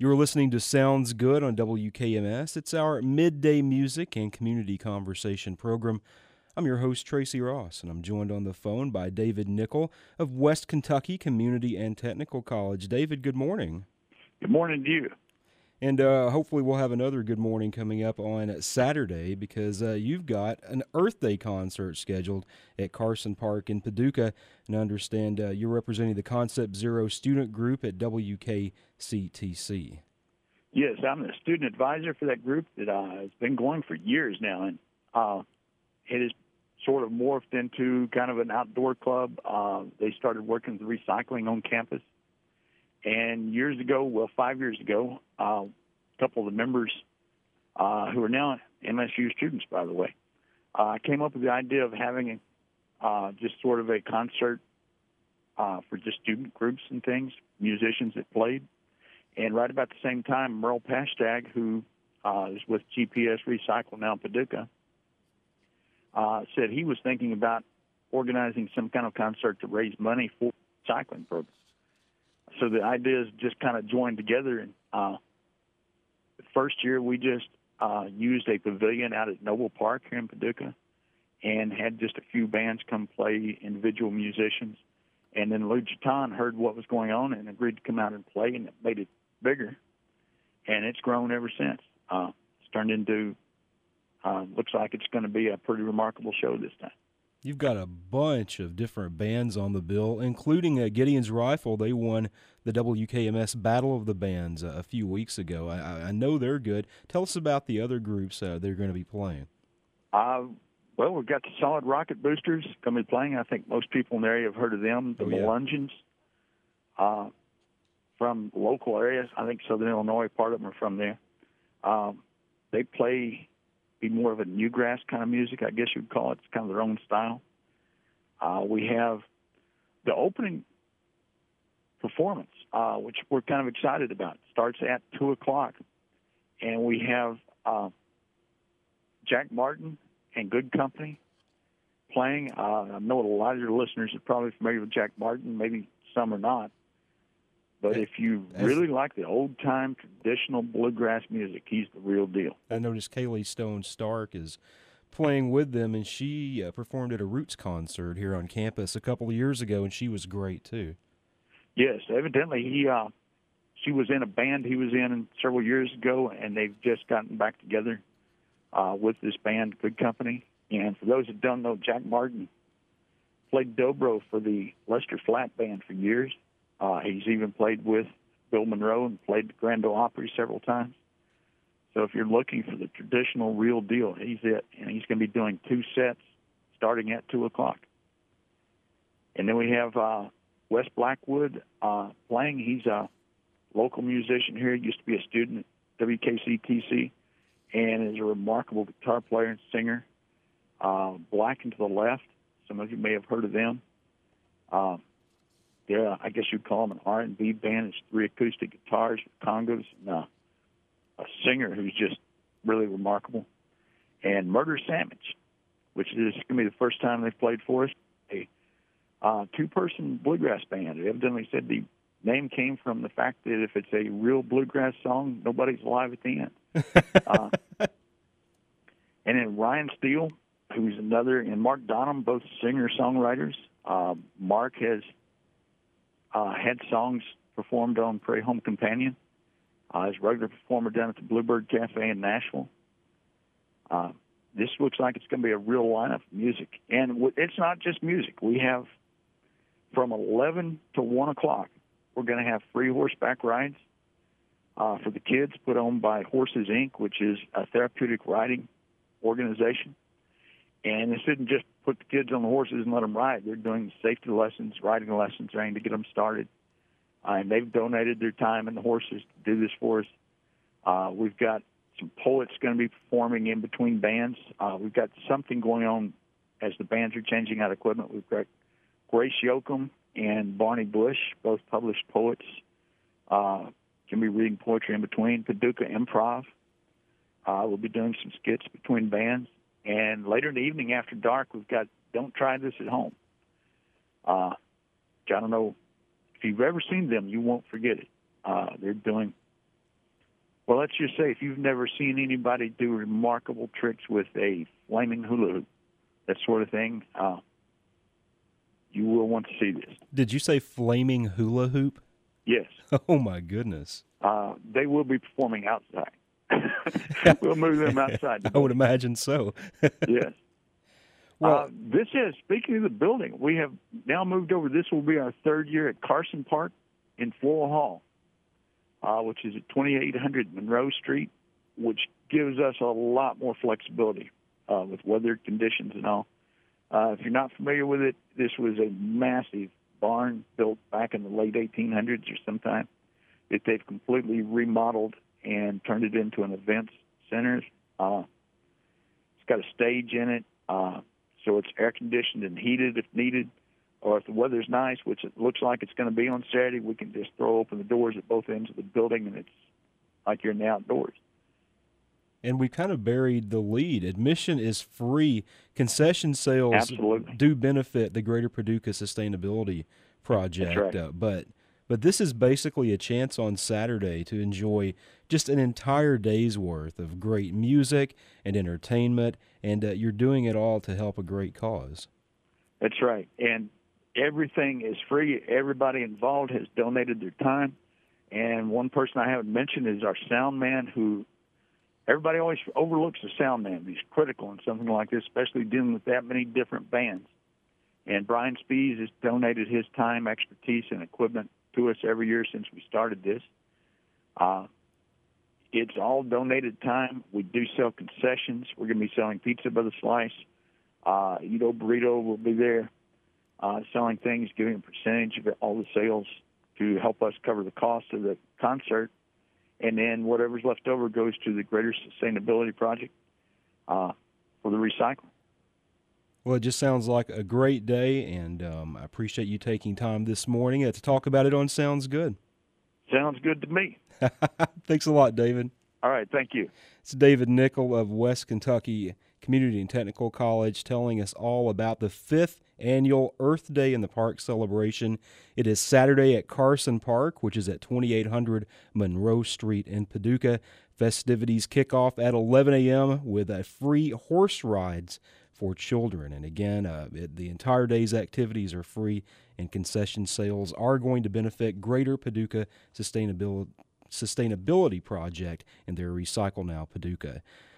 You're listening to Sounds Good on WKMS. It's our midday music and community conversation program. I'm your host, Tracy Ross, and I'm joined on the phone by David Nickel of West Kentucky Community and Technical College. David, good morning. Good morning to you. And hopefully we'll have another good morning coming up on Saturday because you've got an Earth Day concert scheduled at Carson Park in Paducah. And I understand you're representing the Concept Zero student group at WKCTC. Yes, I'm the student advisor for that group that has been going for years now. And it has sort of morphed into kind of an outdoor club. They started working with recycling on campus. And years ago, 5 years ago, a couple of the members who are now MSU students, by the way, came up with the idea of having just sort of a concert for just student groups and things, musicians that played. And right about the same time, Merle Pastag, who is with GPS Recycle now in Paducah, said he was thinking about organizing some kind of concert to raise money for the recycling program. So the ideas just kind of joined together. And the first year, we just used a pavilion out at Noble Park here in Paducah and had just a few bands come play, individual musicians. And then Lou Jatan heard what was going on and agreed to come out and play, and it made it bigger. And it's grown ever since. It's turned into, looks like it's going to be a pretty remarkable show this time. You've got a bunch of different bands on the bill, including Gideon's Rifle. They won the WKMS Battle of the Bands a few weeks ago. I know they're good. Tell us about the other groups they're going to be playing. Well, we've got the Solid Rocket Boosters going to be playing. I think most people in the area have heard of them. The Melungeons from local areas. I think Southern Illinois, part of them are from there. They play be more of a newgrass kind of music, I guess you'd call it. It's kind of their own style. We have the opening performance, which we're kind of excited about. It starts at 2 o'clock, and we have Jack Martin and Good Company playing. I know a lot of your listeners are probably familiar with Jack Martin, maybe some are not. But if you really like the old-time traditional bluegrass music, he's the real deal. I noticed Kaylee Stone Stark is playing with them, and she performed at a Roots concert here on campus a couple of years ago, and she was great, too. Yes, evidently she was in a band he was in several years ago, and they've just gotten back together with this band, Good Company. And for those that don't know, Jack Martin played dobro for the Lester Flatt Band for years. He's even played with Bill Monroe and played the Grand Ole Opry several times. So if you're looking for the traditional real deal, he's it. And he's going to be doing 2 sets starting at 2 o'clock. And then we have Wes Blackwood playing. He's a local musician here. He used to be a student at WKCTC and is a remarkable guitar player and singer. Black and to the Left, some of you may have heard of them. Yeah, I guess you'd call them an R&B band. It's 3 acoustic guitars, congas, and a singer who's just really remarkable. And Murder Sandwich, which is going to be the first time they've played for us, a 2-person bluegrass band. They evidently said the name came from the fact that if it's a real bluegrass song, nobody's alive at the end. And then Ryan Steele, who's another, and Mark Donham, both singer-songwriters. Mark has had songs performed on Prairie Home Companion. He's a regular performer down at the Bluebird Cafe in Nashville. This looks like it's going to be a real lineup of music. And it's not just music. We have from 11 to 1 o'clock, we're going to have free horseback rides for the kids put on by Horses, Inc., which is a therapeutic riding organization. And this isn't just put the kids on the horses and let them ride. They're doing safety lessons, riding lessons, trying to get them started. And they've donated their time and the horses to do this for us. We've got some poets going to be performing in between bands. We've got something going on as the bands are changing out equipment. We've got Grace Yoakum and Barney Bush, both published poets, going to be reading poetry in between. Paducah Improv. We'll be doing some skits between bands. And later in the evening after dark, we've got Don't Try This at Home. I don't know if you've ever seen them, you won't forget it. They're doing Well, let's just say if you've never seen anybody do remarkable tricks with a flaming hula hoop, that sort of thing, you will want to see this. Did you say flaming hula hoop? Yes. Oh, my goodness. They will be performing outside. We'll move them outside. I would imagine so. Yes. Well, Speaking of the building, we have now moved over. This will be our third year at Carson Park in Floral Hall, which is at 2800 Monroe Street, which gives us a lot more flexibility with weather conditions and all. If you're not familiar with it, this was a massive barn built back in the late 1800s or sometime that they've completely remodeled and turned it into an events center. It's got a stage in it, so it's air conditioned and heated if needed. Or if the weather's nice, which it looks like it's going to be on Saturday, we can just throw open the doors at both ends of the building, and it's like you're in the outdoors. And we kind of buried the lead. Admission is free. Concession sales Absolutely. do benefit the Greater Paducah Sustainability Project. That's right. But this is basically a chance on Saturday to enjoy just an entire day's worth of great music and entertainment, and you're doing it all to help a great cause. That's right. And everything is free. Everybody involved has donated their time. And one person I haven't mentioned is our sound man, who everybody always overlooks the sound man. He's critical in something like this, especially dealing with that many different bands. And Brian Spees has donated his time, expertise, and equipment to us every year since we started this. It's all donated time. We do sell concessions. We're going to be selling pizza by the slice. Edo Burrito will be there selling things, giving a percentage of all the sales to help us cover the cost of the concert. And then whatever's left over goes to the Greater Sustainability Project for the recycling. Well, it just sounds like a great day, and I appreciate you taking time this morning to talk about it on Sounds Good. Sounds good to me. Thanks a lot, David. All right, thank you. It's David Nickel of West Kentucky Community and Technical College telling us all about the 5th annual Earth Day in the Park celebration. It is Saturday at Carson Park, which is at 2800 Monroe Street in Paducah. Festivities kick off at 11 a.m. with free horse rides for children. And again, the entire day's activities are free, and concession sales are going to benefit Greater Paducah Sustainability Project and their Recycle Now Paducah.